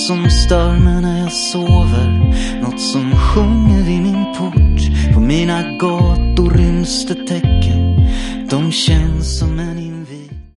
som stör mig när jag sover. Något som sjunger vid min port. På mina gator ryms det tecken. De känner